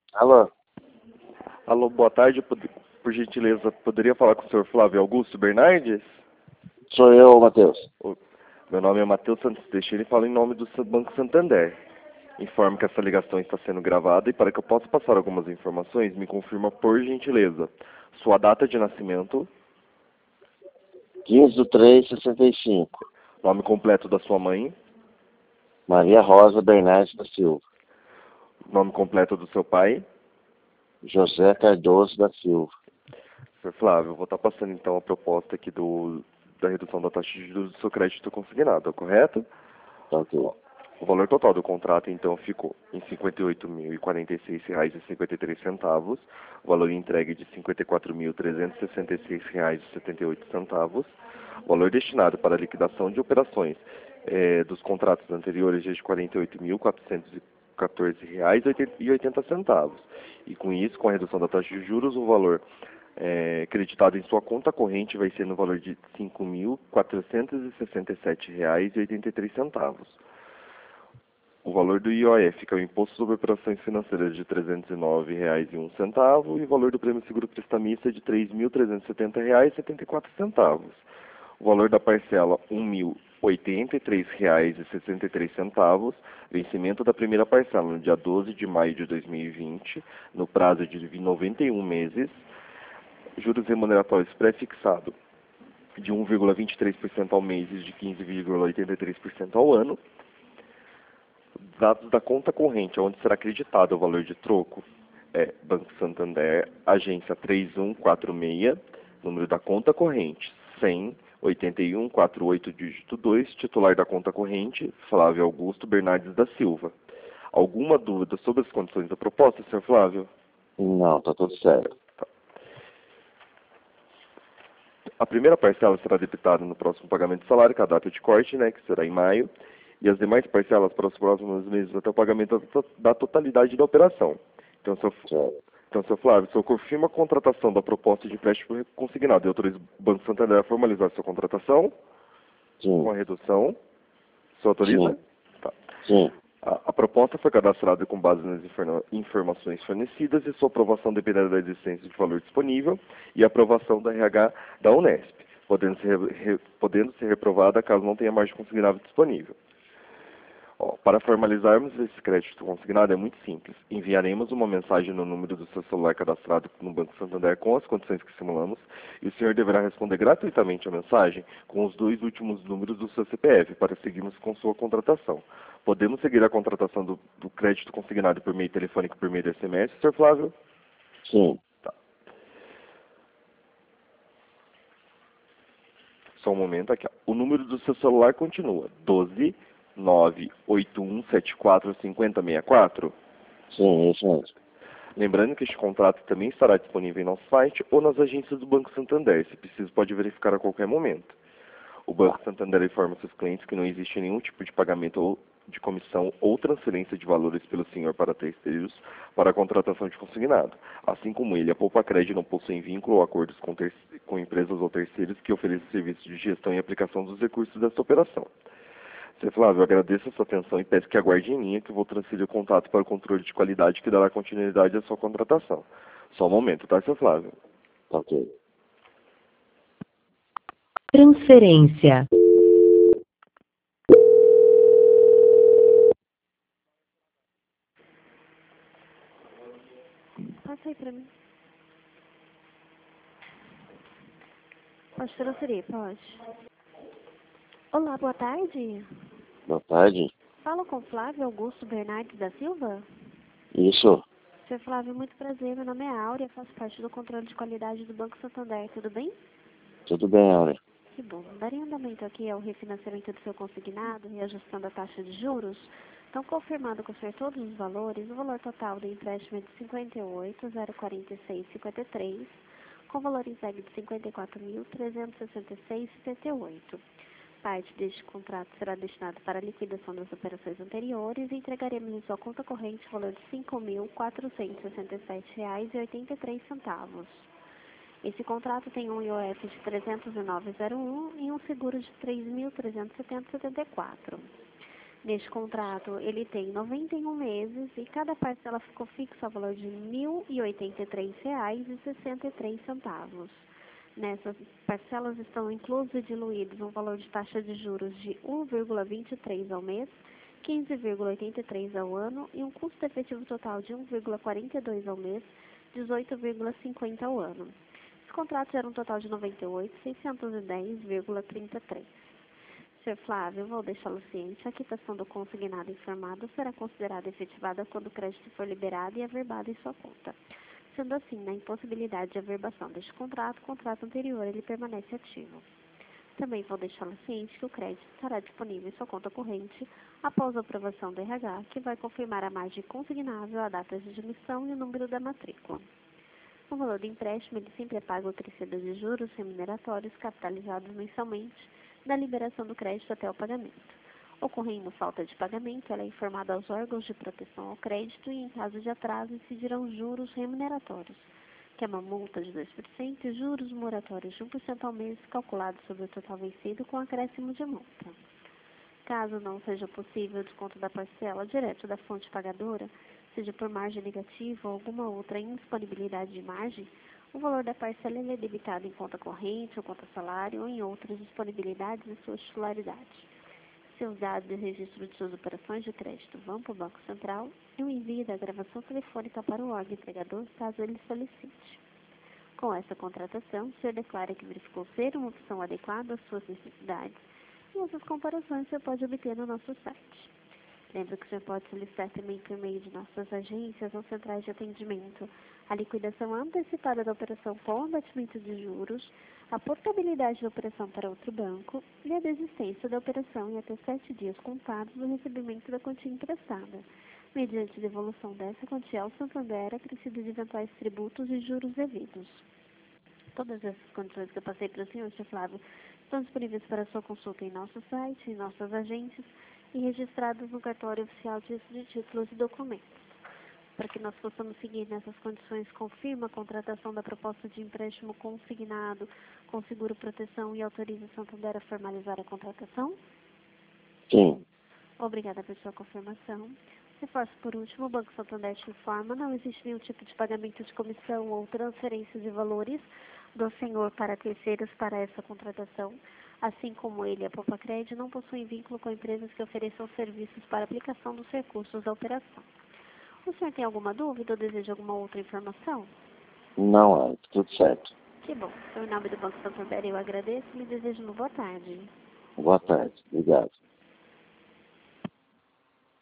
Alô, Alô, boa tarde. Por gentileza, poderia falar com o senhor Flávio Augusto Bernardes? sou eu, Matheus. Meu nome é Matheus Santos Teixeira e falo em nome do Banco Santander. Informo que essa ligação está sendo gravada e para que eu possa passar algumas informações, me confirma por gentileza sua data de nascimento, 15/3/65. nome completo da sua mãe, Maria Rosa Bernardes da Silva. nome completo do seu pai. José Cardoso da Silva. Senhor Flávio, eu vou estar passando então a proposta aqui da redução da taxa de juros do seu crédito consignado, correto? Tá ok. O valor total do contrato, então, ficou em R$ 58.046,53. O valor entregue de R$ 54.366,78. O valor destinado para a liquidação de operações dos contratos anteriores é de R$ 48.414,80. E com isso, com a redução da taxa de juros, o valor creditado em sua conta corrente vai ser no valor de R$ 5.467,83. O valor do IOF, que é o Imposto sobre Operações Financeiras, de R$ 309,01, e o valor do Prêmio Seguro Prestamista é de R$ 3.370,74. O valor da parcela R$ 1.083,63, vencimento da primeira parcela no dia 12 de maio de 2020, no prazo de 91 meses, juros remuneratórios pré-fixado de 1,23% ao mês e de 15,83% ao ano. Dados da conta corrente, onde será acreditado o valor de troco, é Banco Santander, agência 3146, número da conta corrente 100-8148, dígito 2, titular da conta corrente, Flávio Augusto Bernardes da Silva. Alguma dúvida sobre as condições da proposta, Sr. Flávio? Não, tá tudo certo. A primeira parcela será debitada no próximo pagamento de salário, com a data de corte, que será em maio, e as demais parcelas para os próximos meses até o pagamento da totalidade da operação. Então, Sr. Flávio, o senhor confirma a contratação da proposta de empréstimo consignado e autoriza o Banco Santander a formalizar sua contratação Sim. com a redução? O senhor autoriza? Sim. Tá. Sim. A proposta foi cadastrada com base nas informações fornecidas e sua aprovação dependerá da existência de valor disponível e a aprovação da RH da Unesp, podendo ser reprovada caso não tenha margem consignável disponível. Para formalizarmos esse crédito consignado é muito simples. Enviaremos uma mensagem no número do seu celular cadastrado no Banco Santander com as condições que simulamos e o senhor deverá responder gratuitamente a mensagem com os 2 últimos números do seu CPF para seguirmos com sua contratação. Podemos seguir a contratação do crédito consignado por meio telefônico e por meio de SMS, Sr. Flávio? Sim. Tá. Só um momento aqui. O número do seu celular continua 12-98174-5064. Sim, isso mesmo. Lembrando que este contrato também estará disponível em nosso site ou nas agências do Banco Santander. Se preciso, pode verificar a qualquer momento. O Banco Santander informa seus clientes que não existe nenhum tipo de pagamento ou de comissão ou transferência de valores pelo senhor para terceiros para a contratação de consignado. Assim como ele, a Poupa Crédito não possui vínculo ou acordos com empresas ou terceiros que ofereçam serviços de gestão e aplicação dos recursos dessa operação. Sr. Flávio, eu agradeço a sua atenção e peço que aguarde em linha que eu vou transferir o contato para o controle de qualidade que dará continuidade à sua contratação. Só um momento, tá, Sr. Flávio? Tá ok. Transferência. Passa aí pra mim. Pode transferir, pode. Olá, boa tarde. Boa tarde. Falo com Flávio Augusto Bernardes da Silva? Isso. Sr. Flávio, muito prazer. Meu nome é Áurea, faço parte do controle de qualidade do Banco Santander. Tudo bem? Tudo bem, Áurea. Que bom. Darei andamento aqui ao refinanciamento do seu consignado, reajustando a taxa de juros. Então, confirmando com o senhor todos os valores, o valor total do empréstimo é de 58.046,53, com valor entregue de 54.366,78. Parte deste contrato será destinado para a liquidação das operações anteriores e entregaremos em sua conta corrente o valor de R$ 5.467,83. Esse contrato tem um IOF de 309,01 e um seguro de 3.370,74. Neste contrato, ele tem 91 meses e cada parcela ficou fixa ao valor de R$ 1.083,63. Nessas parcelas estão inclusos e diluídos um valor de taxa de juros de 1,23 ao mês, 15,83 ao ano e um custo efetivo total de 1,42 ao mês, 18,50 ao ano. Esse contrato gera um total de 98.610,33. Sr. Flávio, vou deixá-lo ciente. A quitação do consignado informado será considerada efetivada quando o crédito for liberado e averbado em sua conta. Sendo assim, na impossibilidade de averbação deste contrato, o contrato anterior ele permanece ativo. Também vou deixá-lo ciente que o crédito estará disponível em sua conta corrente após a aprovação do RH, que vai confirmar a margem consignável, a data de admissão e o número da matrícula. O valor do empréstimo ele sempre é pago acrescido de juros remuneratórios capitalizados mensalmente da liberação do crédito até o pagamento. Ocorrendo falta de pagamento, ela é informada aos órgãos de proteção ao crédito e, em caso de atraso, incidirão juros remuneratórios, que é uma multa de 2% e juros moratórios de 1% ao mês, calculados sobre o total vencido com acréscimo de multa. Caso não seja possível o desconto da parcela direto da fonte pagadora, seja por margem negativa ou alguma outra indisponibilidade de margem, o valor da parcela é debitado em conta corrente ou conta salário ou em outras disponibilidades de sua titularidade. Seus dados de registro de suas operações de crédito vão para o Banco Central e o envio da gravação telefônica para o órgão empregador, caso ele solicite. Com essa contratação, o senhor declara que verificou ser uma opção adequada às suas necessidades e essas comparações você pode obter no nosso site. Lembra que o senhor pode solicitar também por meio de nossas agências ou centrais de atendimento a liquidação antecipada da operação com abatimento de juros, a portabilidade da operação para outro banco e a desistência da operação em até 7 dias contados do recebimento da quantia emprestada, mediante devolução dessa quantia ao Santander acrescida de eventuais tributos e juros devidos. Todas essas condições que eu passei para o senhor, Sr. Flávio, estão disponíveis para sua consulta em nosso site, em nossas agências e registradas no cartório oficial de títulos e documentos. Para que nós possamos seguir nessas condições, confirma a contratação da proposta de empréstimo consignado com seguro proteção e autoriza o Santander a formalizar a contratação? Sim. Obrigada por sua confirmação. Reforço por último, o Banco Santander te informa, não existe nenhum tipo de pagamento de comissão ou transferência de valores do senhor para terceiros para essa contratação, assim como ele e a Popacred não possuem vínculo com empresas que ofereçam serviços para aplicação dos recursos da operação. O senhor tem alguma dúvida ou deseja alguma outra informação? Não, tudo certo. Que bom. Em nome do Banco Santander eu agradeço e lhe desejo uma boa tarde. Boa tarde. Obrigado.